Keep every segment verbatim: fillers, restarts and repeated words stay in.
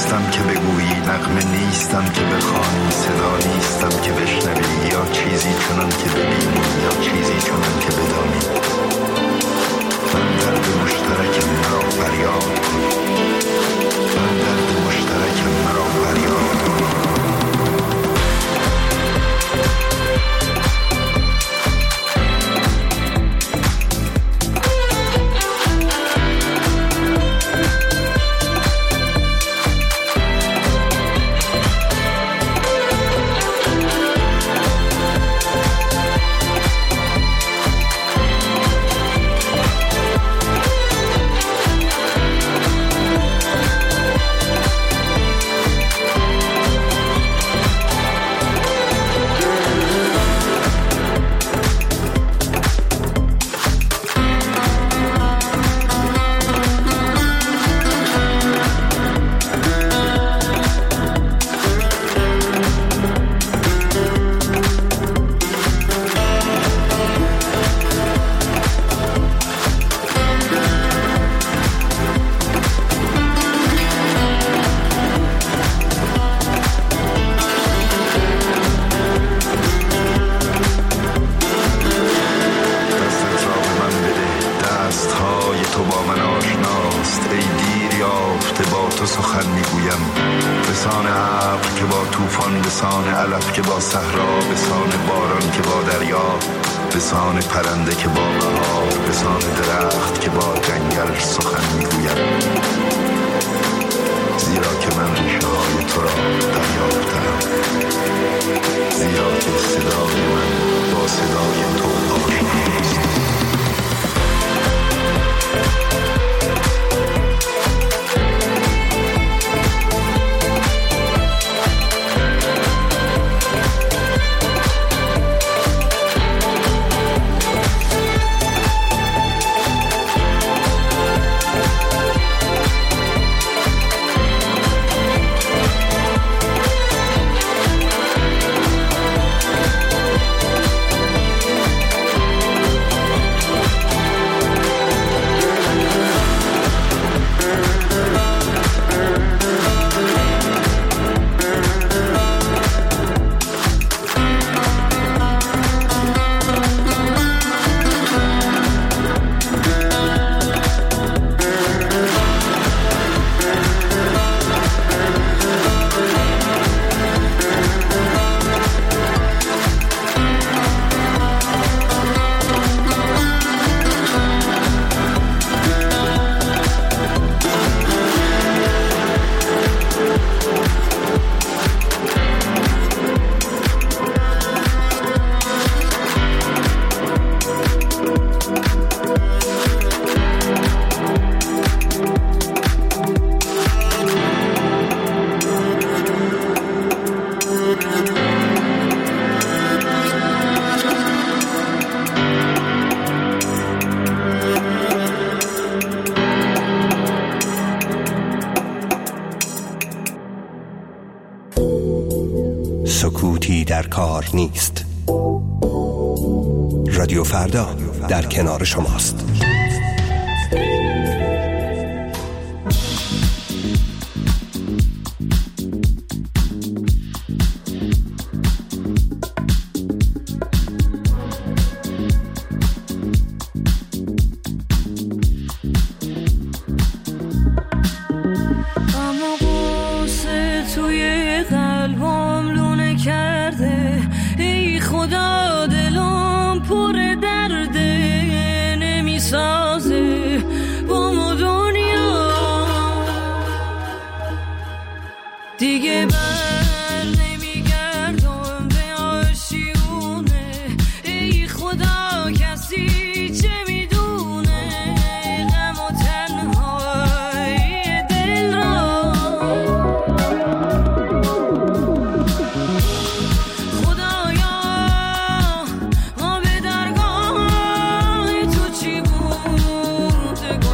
نیستم که بگویی، نغمه نیستم که بخوانی، صدا نیستم که بشنوی، یا چیزی چنان که ببینی یا چیزی چنان که بدانی. من درد مشترکم مرا فریاد کن، من درد مشترکم مرا فریاد کن. سکوتی در کار نیست. رادیو فردا در کنار شماست.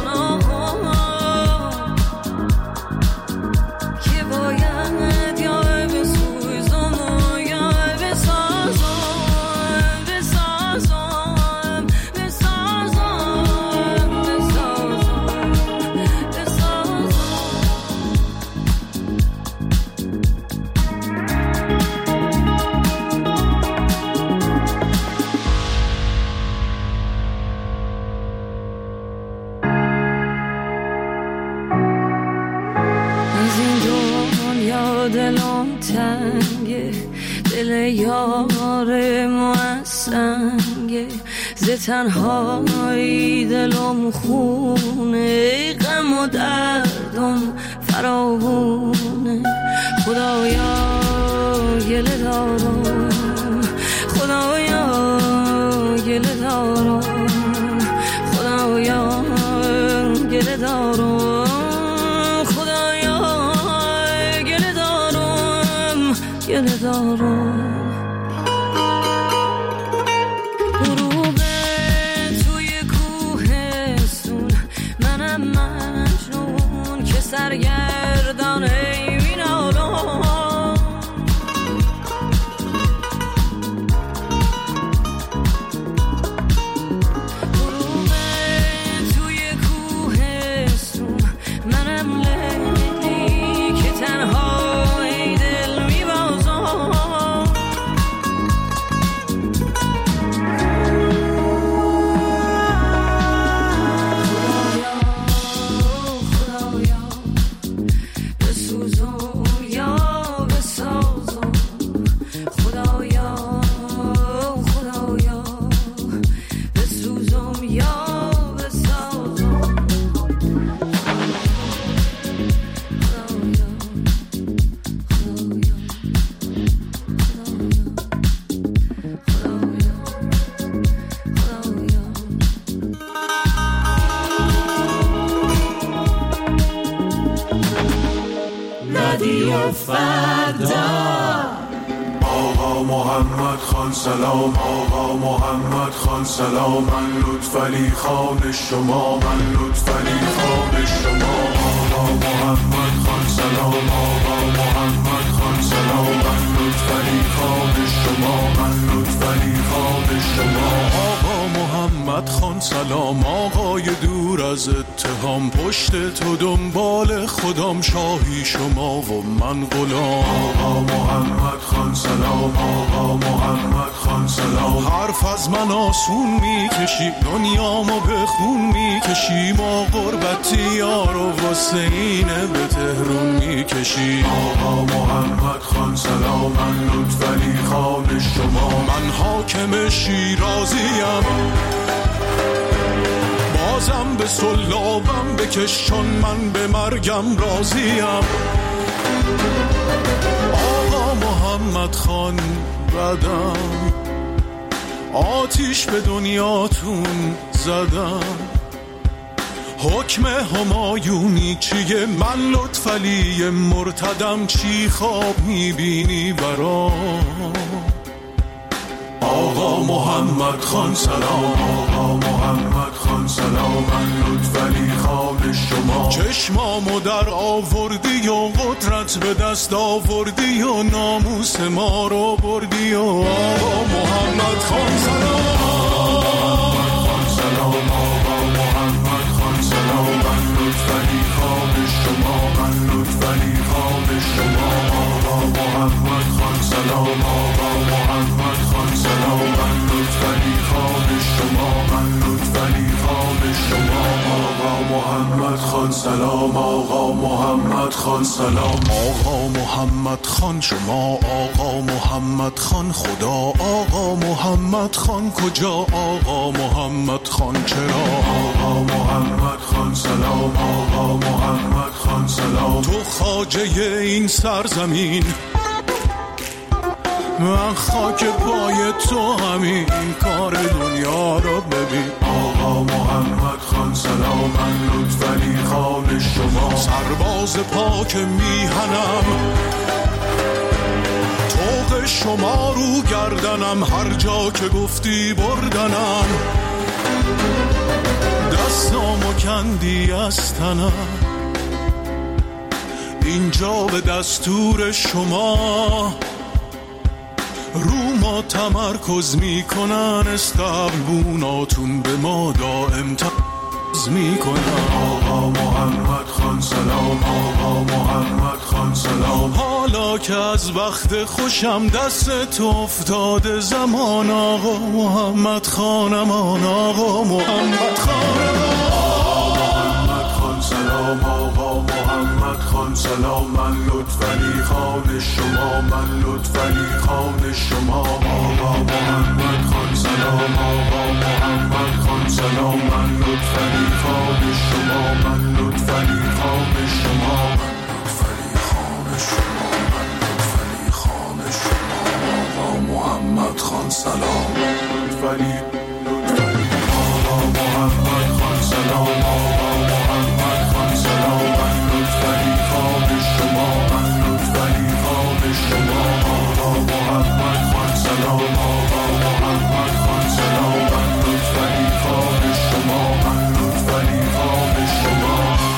که باید یا خدایا دلم تنگه، دل یار معسنگه، ز تنهایی دلم خونه، غم و دردم فراوونه. خدایا گله دارم، خدایا گله دارم، خدایا گله دارم، خدایا گله دارم، گله دارم. غروب توی کوهستون، منم مجنون که سرگردان این عالم. آقا محمد خان سلام، آقا محمد خان سلام، من لطفعلی خان شما، من لطفعلی خان شما. آقا محمد خان سلام، آقا محمد خان سلام، من لطفعلی خان شما، من لطفعلی خان شما. آقا محمد خان سلام، آقای دور از اتهام، پشت تو دنبال خودم، شاهی شما و من غلام. آقا محمد خان سلام، آقا محمد خان سلام، حرف از من آسون میکشی، دنیامو به خون میکشی، ما غربتی یار و واسه اینه به تهرون میکشی. آقا محمد خان سلام، من لطفعلی خان شما، من حاکم شیرازیم، بازم به سلابم بکش، چون من به مرگم راضیم. آقا محمد خان بدم، آتیش به دنیاتون زدم، حکم همایونی چیه؟ من لطفعلی مرتدم، چی خواب میبینی برام؟ آقا محمد خان سلام، آقا محمد خان سلام، من لطفعلی خان شما، چشمامو در آوردی و قدرت به دست آوردی و ناموس ما رو بردی و آقا محمد خان سلام، آقا محمد خان سلام، آقا محمد خان سلام، من لطفعلی خان شما، من لطفعلی خان شما. آقا محمد خان سلام، آقا محمد خان سلام، من لطفعلی خان شما، من لطفعلی خان شما. آقا محمد خان سلام، آقا محمد خان سلام، آقا محمد خان شما، آقا محمد خان خدا، آقا محمد خان کجا، آقا محمد خان چرا؟ آقا محمد خان سلام، آقا محمد خان سلام، تو خواجه این سرزمین، من خاک پای تو همین کار دنیا رو ببین. آقا محمد خان سلام، من لطفعلی خان شما، سرباز پاک میهنم، طوق شما رو گردنم، هر جا که گفتی بردنم، دستامو کندی از تنم، اینجا به دستور شما رو ما تمرکز میکنن، استقبوناتون به ما دائم تمرکز میکنن. آقا محمد خان سلام، آقا محمد خان سلام، حالا که از وقت خوشم دست تو افتاده زمان، آقا محمد خانمان، آقا محمد خانمان، آقا محمد خان سلام، آقا محمد خان خان سلام، من لطفعلی خان شما، من لطفعلی خان شما. آقا محمد خان سلام، آقا محمد خان سلام، من لطفعلی خان شما، من لطفعلی خان شما، لطفعلی خان شما، من لطفعلی خان شما. آقا محمد خان سلام، لطفعلی لطفعلی آقا محمد خان سلام، آقا محمد خان سلام، من لطفعلی خان شما، من لطفعلی خان شما. آقا محمد خان سلام، آقا محمد خان سلام، من لطفعلی خان شما، من لطفعلی خان شما.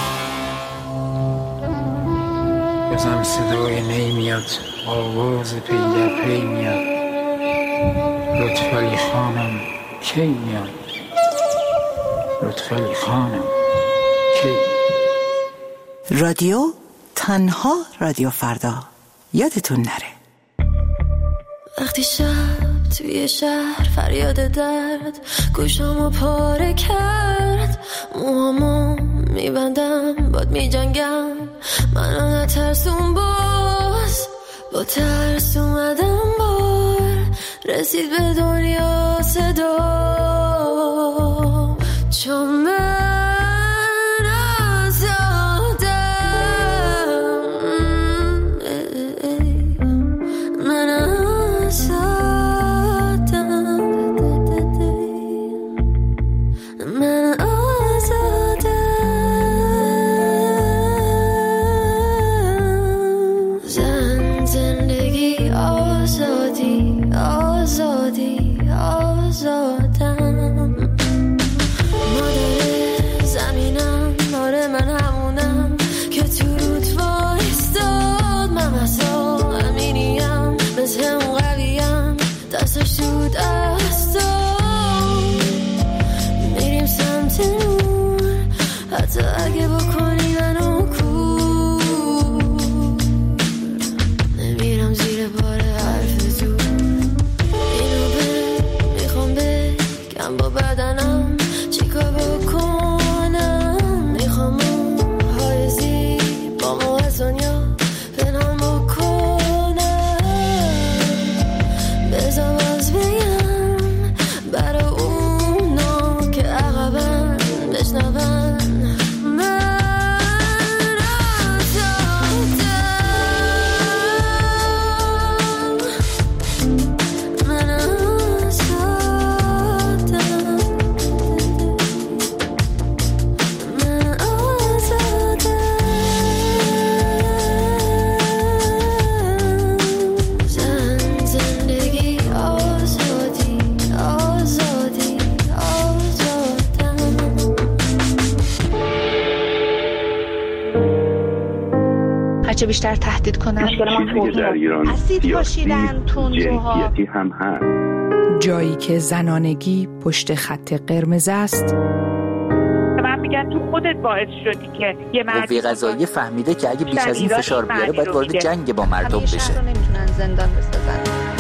بازم صدای نی میاد، آواز پی در پی میاد. لطفعلی خانم کی میاد؟ لطفعلی خانم کی؟ رادیو تنها رادیو فردا، یادتون نره. وقتی شب توی شهر فریاد درد گوشامو پاره کرد، موهامو میبندم باد میجنگم، منو نترسون باز، با ترس اومدم بار، رسید به دنیا صدا، چون من آزادم، من آزادم، من آزادم. زن زندگی آزادی آزادی آزادم. مادر زمینم، آره من همونم که تو رود وایستاد، من مثلا امینیم، مثل اون قویم، دستش تو دستم، میریم سمت نور، حتی اگه بکنی منو کور، نمیرم زیر بار حرف تو، اینو به میخوام بگم با بدنم چیکار بکنم، میخوام موهای زیبامو از دنیا پنهان بکنم، بذار باز بگم برای اونا که عقبن بشنون، من آزادم، من آزادم، من آزادم. زن زندگی آزادی آزادی آزادم. هرچه بیشتر تهدید کنن چیزی که در ایران اسید پاشیدن تندروها، جنسیتی هم هست. جایی که زنانگی پشت خط قرمز است، من میگن تو خودت باعث شدی که یه مرد قوه قضاییه فهمیده که اگه بیش از این فشار بیاره باید وارد جنگ با مردم بشه. همیشه رو نمیتونن زندان بسازن.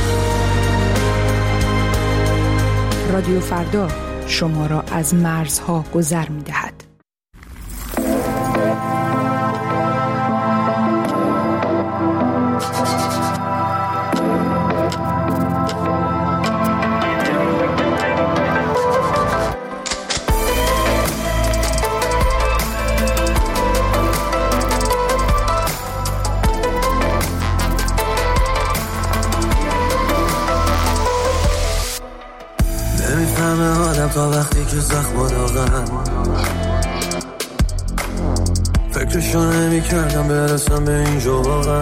رادیو فردا شما را از مرزها گذر می‌دهد. نمیفهمه آدم تا وقتی که زخم و داغم، فکرشو نمی کردم برسم به اینجا واقعا،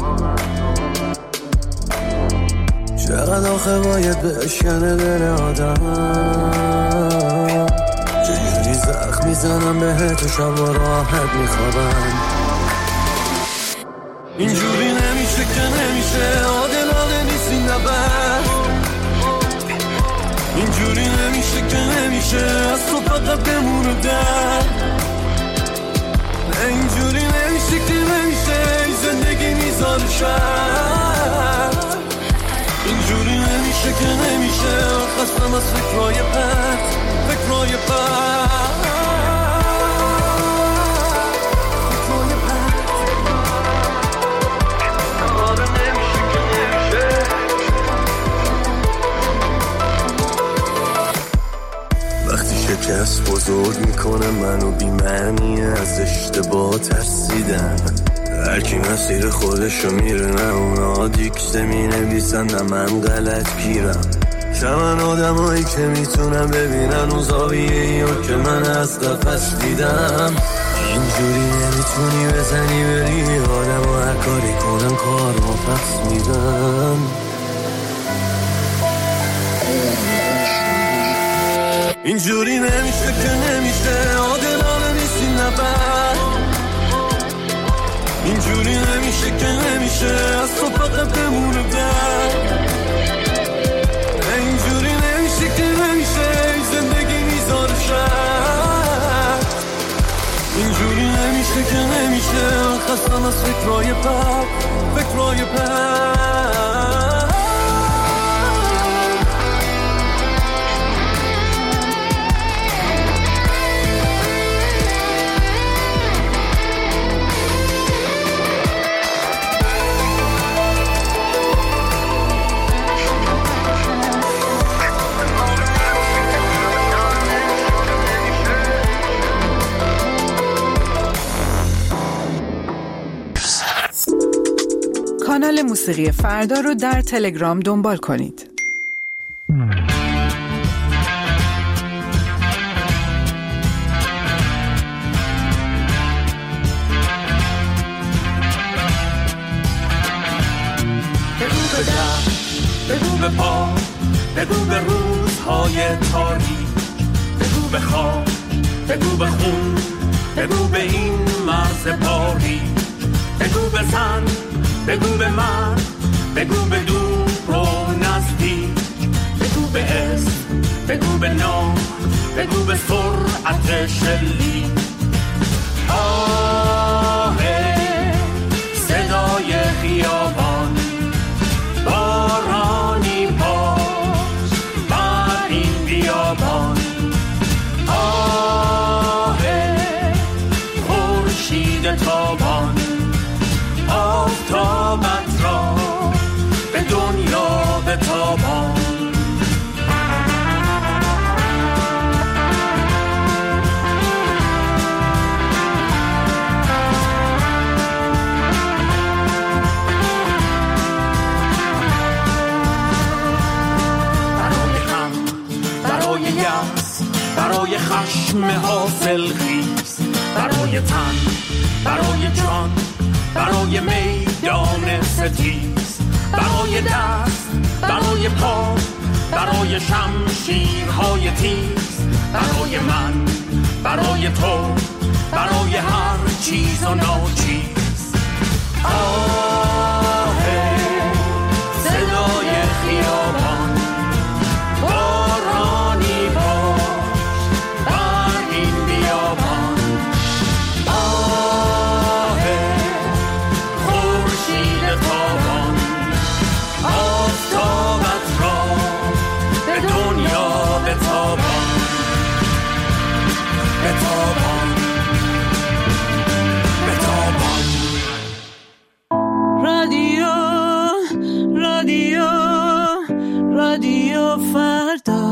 چقدر آخه باید بشکنه دل آدم، چجوری زخم میزنم بهت و شب و راحت میخوابم، اینجوری نمیشه که نمیشه، عادلانه نیست این نبرد، اینجوری نمیشه که نمیشه، از تو فقط بمونه در، اینجوری نمیشه که نمیشه، زندگی میذاره شد، اینجوری نمیشه که نمیشه، خستم از فکرهای پرت، فکرهای پرت، فکرهای پرت. دست بزرگ میکنه منو بی معنی از اشتباه ترسیدن. هرکی مسیر خودشو میره، نه اونا دیکته می نویسن نه من غلط گیرم. شمن آدم هایی که میتونم ببینن اون زاویه یا که من از قفص دیدم. اینجوری نمیتونی بزنی بری آدم و هر کاری کنم کار ما پس میدم. اینجوری نمیشه که نمیشه عادلانه نیستی نبر. اینجوری نمیشه که نمیشه از تو فقط بمونه در. اینجوری نمیشه که نمیشه زندگی میذاره شر. اینجوری نمیشه که نمیشه خستم از فکرهای بد فکرهای بد. کانال موسیقی فردا رو در تلگرام دنبال کنید. بگو به در، بگو به پا، بگو به روزهای تاریک، بگو به خواب، بگو به خون، بگو به این مرز باریک، بگو به زن، بگو به من، بگو به دور و نزدیک، بگو به اسم، بگو به نام، بگو به سرعت شلیک. آه صدای خیابان، بارانی پاش بر این بیابان. آه خورشید تابان، آفتابت را به دنیا بتابان. برای هم، برای یأس، برای خشم حاصل خیز، برای تن، برای جان، برای میدان ستیز، برای دست، برای پا، برای شمشیرهای تیز، برای من، برای تو، برای هر چیز و ناچیز. آه صدای خیابان، بارانی باش بر این بیابان. آه خورشید تابان، آفتابت را به دنیا بتابان، بتابان، بتابان. رادیو، رادیو، رادیو فردا.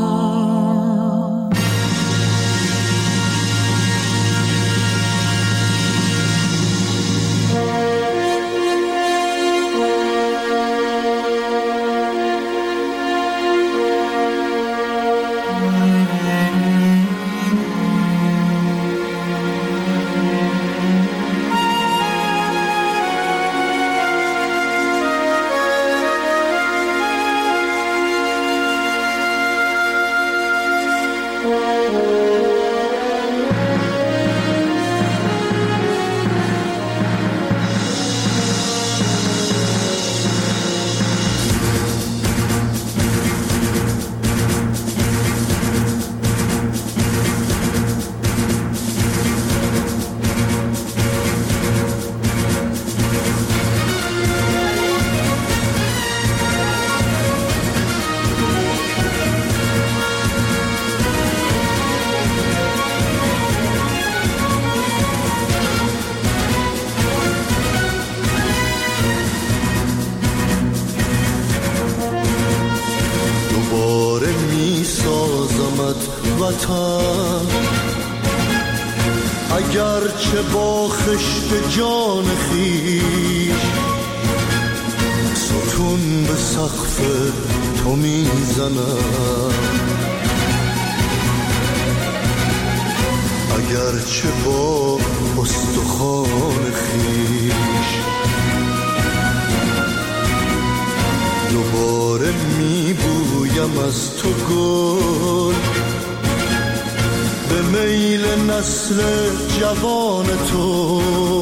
دوباره می سازمت وطن، اگرچه با خشت جان خیش ستون به سقف تو میزنم، اگرچه با استخوان خیش دوباره میبویم از تو گل، به میل نسل جوان تو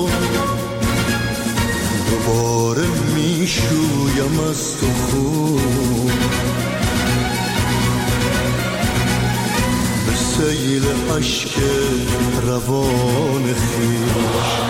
دوباره میشویم از تو خون، به سیل عشق روان خویش.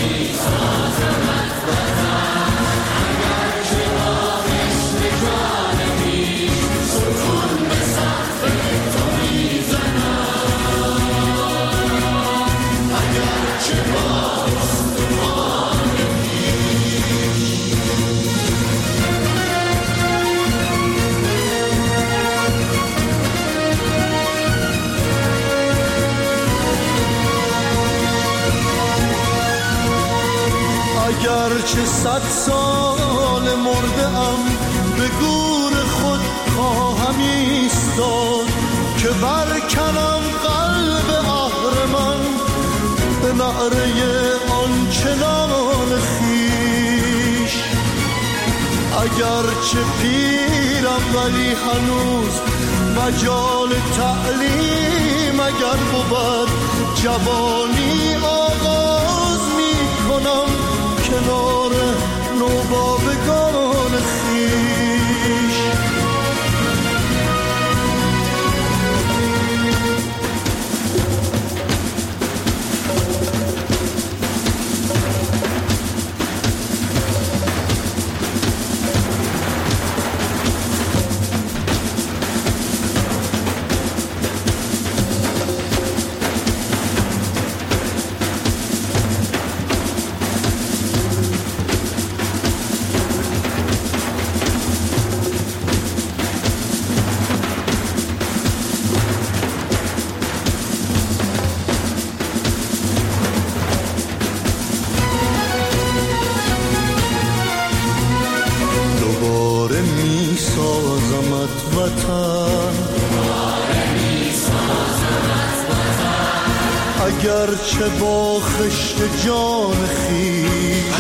اگرچه صد سال مرده ام به گور خود خواهم ایستاد، که برکنم قلب اهرمن به نعره آنچنان خویش. اگرچه پیرم ولی هنوز مجال تعلیم اگر بود، جوانی آغاز می کنم کنار نوباوگان خویش. اگرچه با خشت جان خویش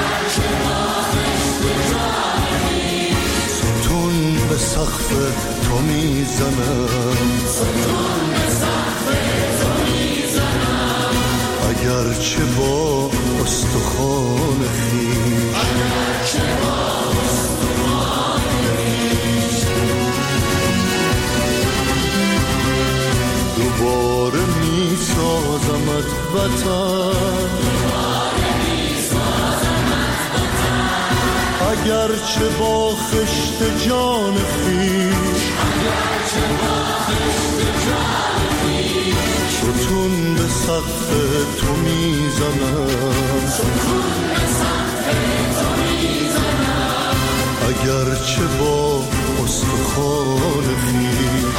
ستون به سقف تو میزنم، اگرچه با استخوان خویش دوباره می سازمت وطن، اگرچه با خشت جان خویش ستون به سقف تو میزنم، اگرچه با استخوان خویش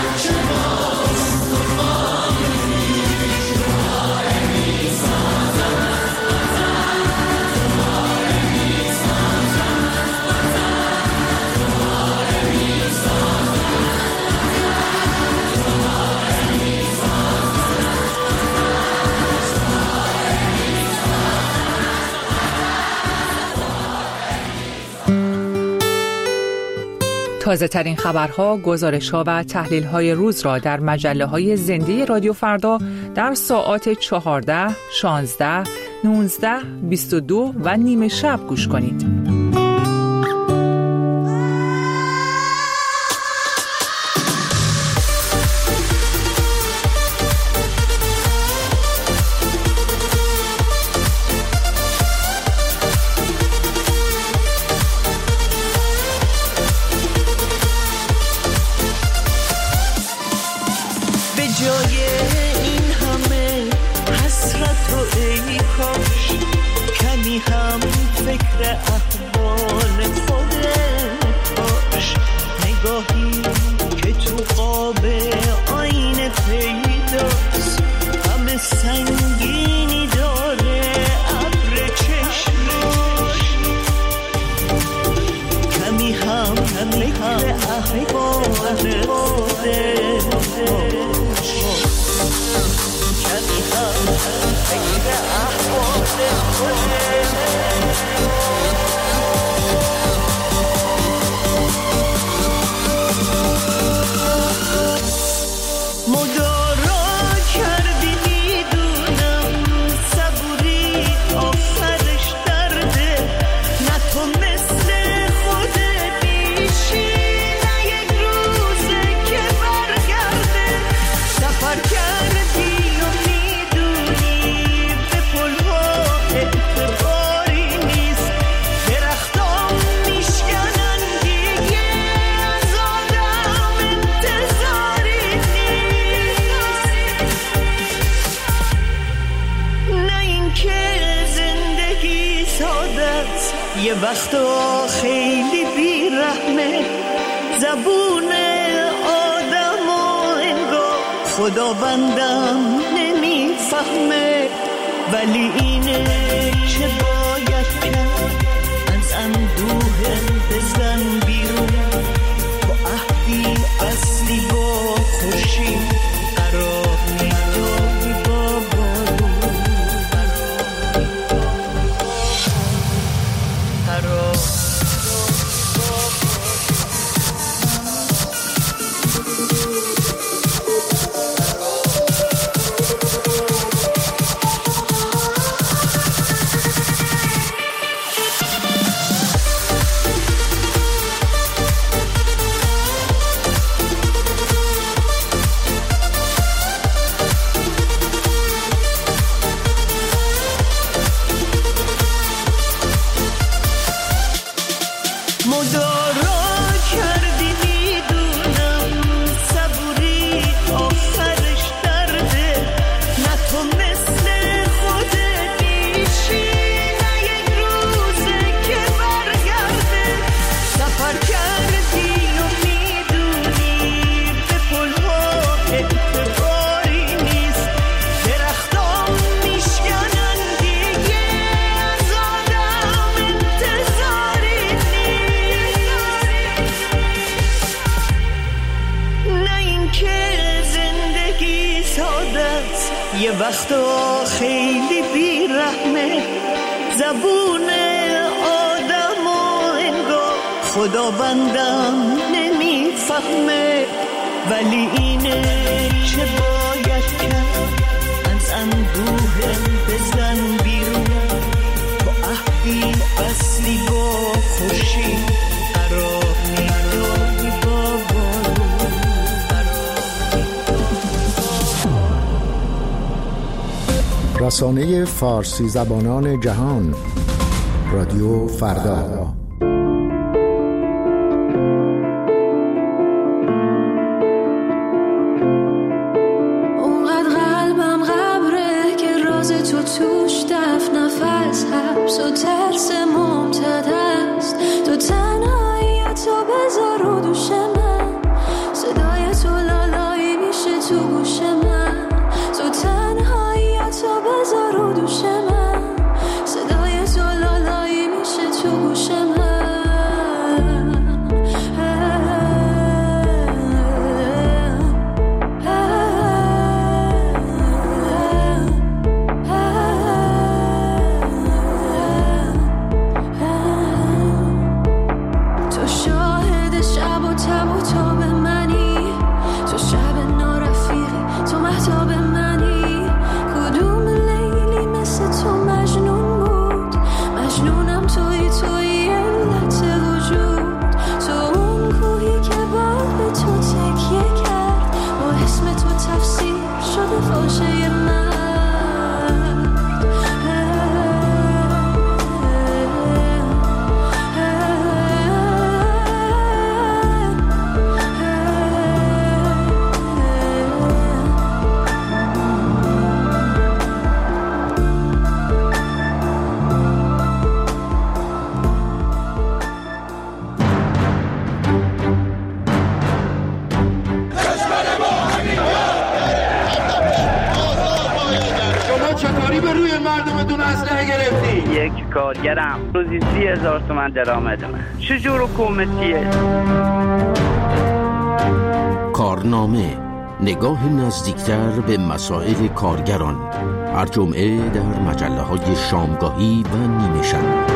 تازه ترین خبرها، گزارش‌ها و تحلیل‌های روز را در مجله‌های زنده رادیو فردا در ساعات چهارده، شانزده، نوزده، بیست و دو و نیمه شب گوش کنید. سنگینی دار سادت یه وقتا خیلی بیرحمه، زبون آدم و انگار خدا بندم نمیفهمه، ولی اینه که باید کرد، از اندوه بزن بیرون، با عهدی اصلی با خورشید قرار میداری با بارون، قرار یه وقتا خیلی بیرحمه، زبون آدم و انگار خدا بندم نمیفهمه، ولی اینه که باید کرد، از اندوه بزن بیرون، با عهدی اصلی با خورشید قرار میداری با بارون. رسانه فارسی زبانان جهان، رادیو فردا. اونقدر قلبم غبره که راز تو توش دفن نفس، حبس و ترس ممتد است، تو تنهایی تو بذار رو دوش من، صدای تو لالایی میشه تو گوش من، تو تنهایی تو بذار رو دوش من، صدای تو لالایی میشه تو گوش من. تو شاهد شب و تب و تاب منی، تو شب نارفیقی، تو مهتاب منی، کدوم لیلی مثل تو مجنون بود، مجنونم توی توی علت وجود، تو اون کوهی که بعد به تو تکیه کرد، با اسم تو تفسیر شده فاشه من. یک کارگرم روزی سی هزار تومن درآمدمه، چجور حکومتیه؟ کارنامه، نگاه نزدیکتر به مسائل کارگران، هر جمعه در مجله های شامگاهی و نیمه شب.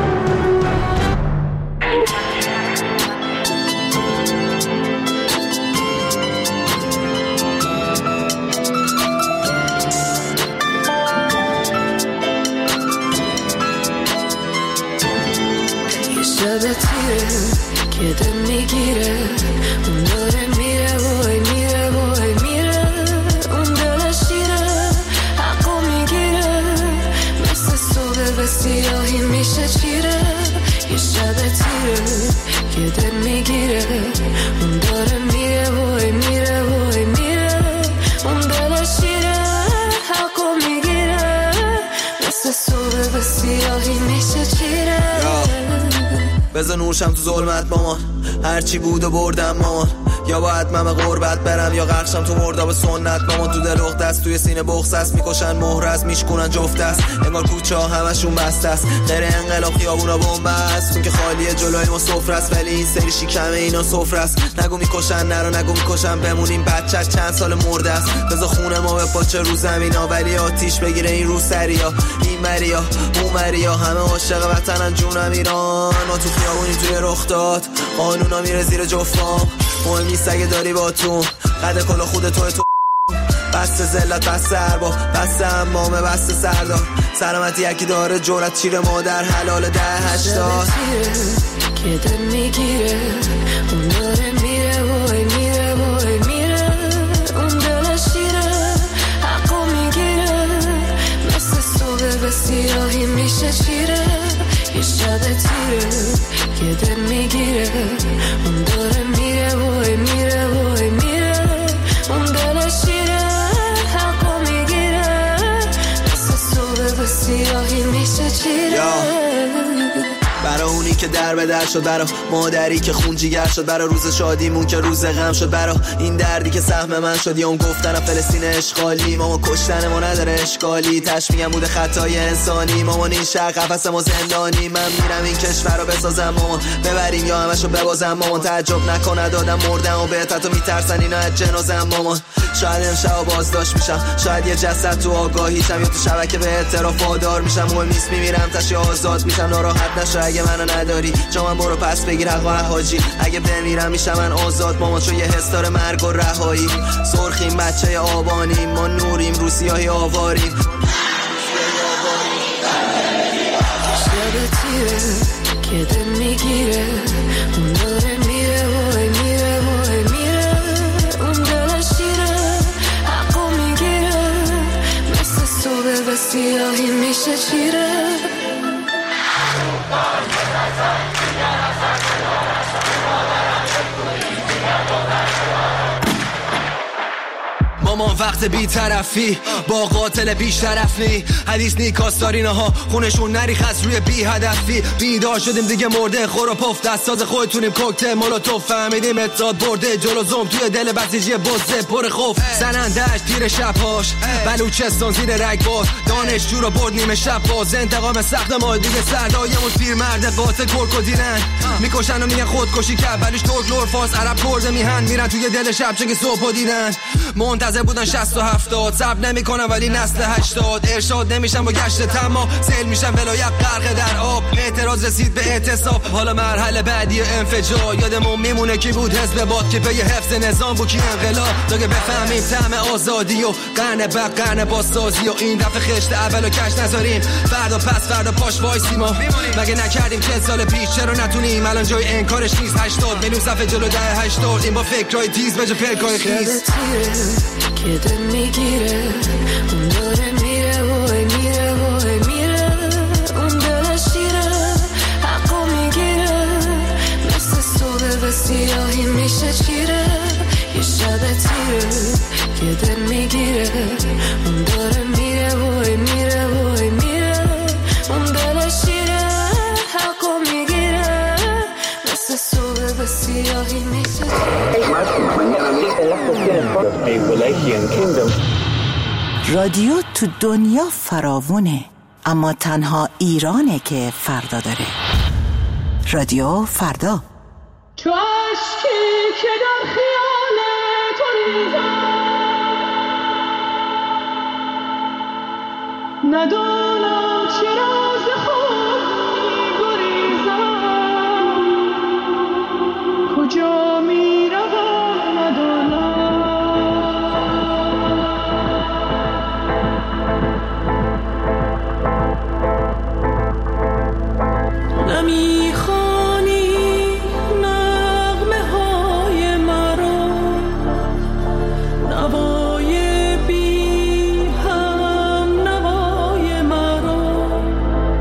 که دل میگیره، اون داره میره وای میره وای میره، اون دل شیره حقو میگیره، مثل صبح به سیاهی میشه چیره، یه شب تیره که دل میگیره، اون داره میره وای میره وای میره، اون دل شیره حقو میگیره، مثل صبح به سیاهی میشه چیره. بذار نورشم تو ظلمت مامان، هرچی بود و بردم مامان، یا باید من به غربت برم یا غرقشم تو مرداب سنت مامان. تو دل اخت است، توی سینه بغض است، میکشن مهر است، میشکنن جفت است، انگار کوچه ها همشون بسته است، غیر انقلاب خیابونا بمب است، اون که خالیه جلوی ما سفره است، ولی این سری شکمه اینا سفره است. نگو میکشن نرو نگو میکشن بمونیم، بچه‌ش چند سال مرده است، بذار خونه ما به پاچه رو زمینا، ولی آتیش بگیره این رو سریا، این مریا اون مریا، همه عاشق وطنن جونم ایران. ما تو خیابونی توی رخ داد، قانونا میره زیر جفام، مهم نیست اگه داری با تو قد کلا خود توی تو، بسته زلت بسته اربا بسته امامه بسته سردار، سلامتی یکی داره جورت چیره مادر حلال ده هشتاد که دل میگیره اون داره میره وای میره وای میره، اون دل شیره حقو میگیره، مثل صبح به سیاهی میشه چیره، یه شب تیره که دل میگیره اون داره میره وای میره وای میره، اون دل شیره حقو میگیره، مثل صبح به سیاهی میشه چیره. برا اونی که در به در شد، برا مادری که خون جیگر شد، برا روز شادیمون که روز غم شد، برا این دردی که سهم من شد، یا اون گفتن فلسطین اشغالی، ماما کشتن ما نداره اشکالی، تش میگم بوده خطای انسانی، مامان این شهر قفس ما زندانی، من میرم این کشور رو بسازم مامان، ببریم یا همشو ببازم مامان، تعجب نکنه دادم مردم و بهت تو میترسن اینا از جنازم مامان، شاید امشب بازداشت میشم، شاید یه جسد تو آگاهیشم، یا تو شبکه به اعتراف وادار میشم، مهم نیست میمیرم تش یا آزاد میشم، ناراحت نشو اگه منو نداری، جا من برو پس بگیر حق و حاجی، اگه بمیرم میشم من آزاد مامان، چون یه حس داره مرگ و رهایی، سرخیم بچه آبانیم، ما نوریم رو سیاهی آواریم، شب تیره که دل میگیره اون داره میره وای میره وای میره، اون دل شیره حقو میگیره، مثل صبح به سیاهی میشه چیره. مامان وقت بی طرفی با قاتل بیش طرف نی، حدیث نی کاستارینه ها خونشون نریخ از روی بی هدفی، بیدار شدیم دیگه مرده خور و پف، دستاز خودتونیم کوکتل مولوتوف، فهمیدیم اتحاد برده جلو زوم، توی دل بسیجی بزه پر خوف، زنندش تیر شبهاش، بلوچستان زیر رگبار، دانشجو رو برد نیمه شب باز، انتقام سخت ما دیگه سردایمون پیر مرد قاتل کرکو دیرن، میکشن و میگن خودکشی کرد، بلوش ترک لور فارس عرب کرده میهن، میرن توی دل شب چه که صبح دیدن، منتظر بودن شصت و هفتاد، صبر نمیکنن ولی نسل هشتاد، ارشاد نمیشن با گشت تمام، سیل میشن ولایت غرق در آب، اعتراض رسید به اعتصاب، حالا مرحله بعدی انفجار، یادمون میمونه کی بود حزب باد که به حفظ نظام بود کی انقلاب، تا که بفهمیم طعم آزادی و قرن بعد قرن بازسازی، و این دفعه خشت اولو کش نذاریم، فردا پس فردا پاش وایسیم، مگه نکردیم چه سال پیش، چرا نتونیم الان جای انکارش نیست، هشتاد میلیون صفحه جلو ده هشتاد، این با فکرای تیز به جا پلکای خیز که دل میگیره اون داره میره وای میره وای میره، اون دل شیره حقو میگیره، مثل صبح به سیاهی میشه چیره، یه شب تیره که دل میگیره اون داره میره وای میره وای میره، اون دل شیره حقو میگیره، مثل صبح به سیاهی میشه رادیو تو دنیا فراوونه، اما تنها ایرانه که فردا داره. رادیو فردا. تو عشقی که در خیال تو ریزم، ندانم چرا ز خود می‌گریزم، کجا می‌روم ندانم، نمی‌خوانی نغمه های مرا، نوای بی هم نوای مرا،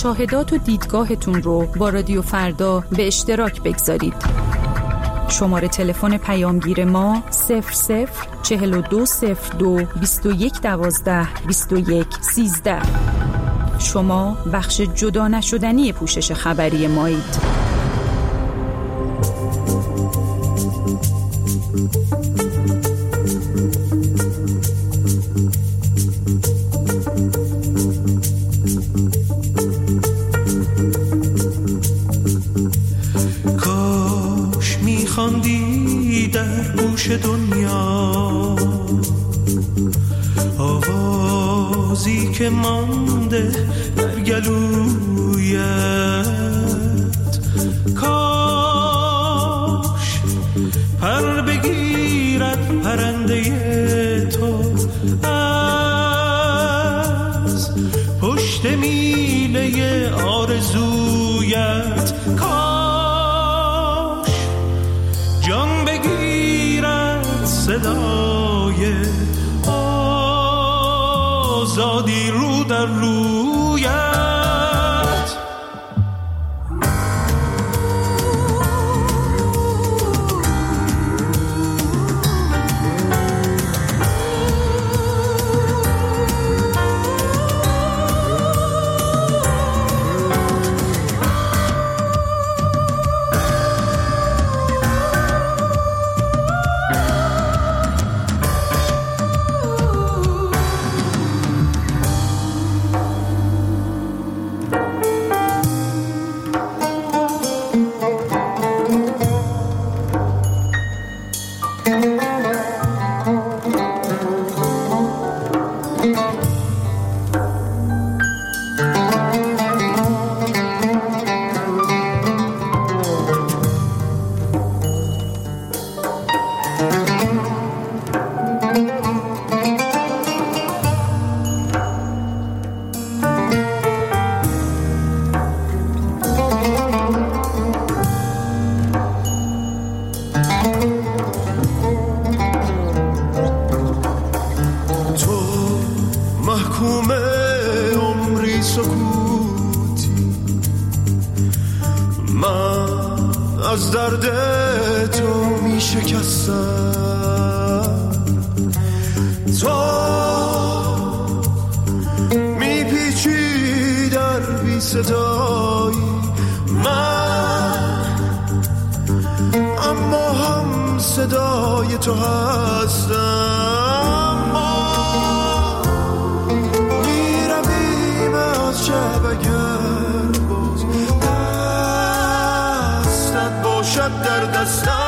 مشاهدات و دیدگاهتون رو با رادیو فردا به اشتراک بگذارید. شماره تلفن پیامگیر ما صفر صفر چهل و دو صفر دو بیست و یک دوازده بیست و یک سیزده. شما بخش جدا نشدنی پوشش خبری مایید. کاش میخواندی در گوش دنیا آوازی که مانده در گلویت، کاش پر بگیرد پرنده تو از پشت میله آرزویت، کاش جان بگیرد صدای آزادی رو در رویت. از درد تو می شکستم، تو می پیچی در بی صدایی من، اما هم صدای تو هستم. ما می رویم از شب اگر باز دستت باشد در دستم.